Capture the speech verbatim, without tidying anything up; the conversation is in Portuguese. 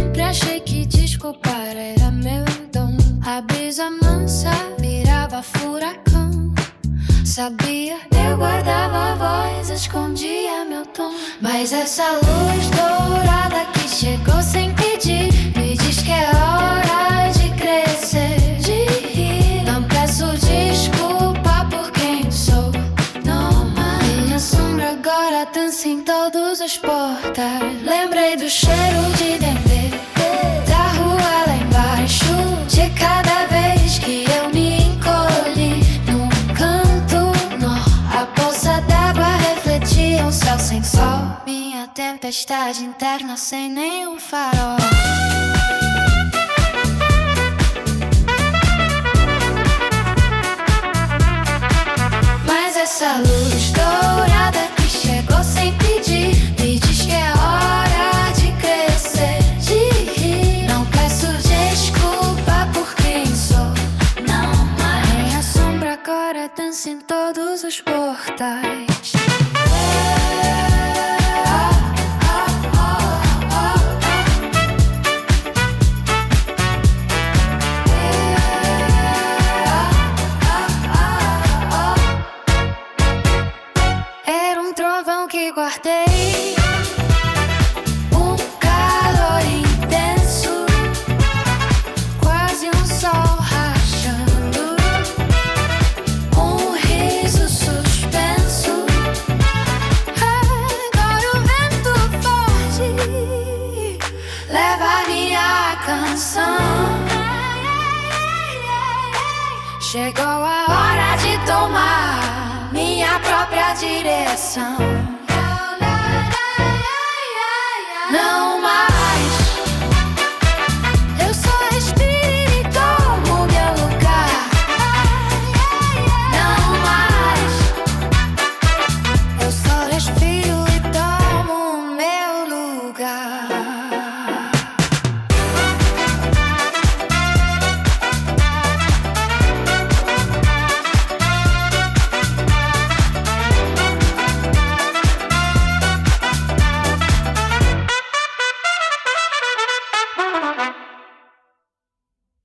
Sempre achei que desculpar era meu dom. A brisa mansa virava furacão. Sabia, eu guardava a voz, escondia meu tom. Mas essa luz dourada que chegou sem pedir me diz que é hora de crescer, de rir. Não peço desculpa por quem sou, não mais. Minha sombra agora dança em todos os portais. Lembrei do cheiro de dendê da rua lá embaixo, de cada vez que eu me encolhi num canto nó. A poça d'água refletia um céu sem sol, minha tempestade interna sem nenhum farol. Mas essa luz dourada que chegou sem pedir me diz que é hora de crescer, de rir. Não peço desculpa por quem sou, não mais. Minha sombra agora dança em todos os portais. Era um trovão que guardei, um calor intenso, quase um sol rachando, um riso suspenso. Agora o vento forte leva minha canção. Chegou a hora de tomar minha própria direção.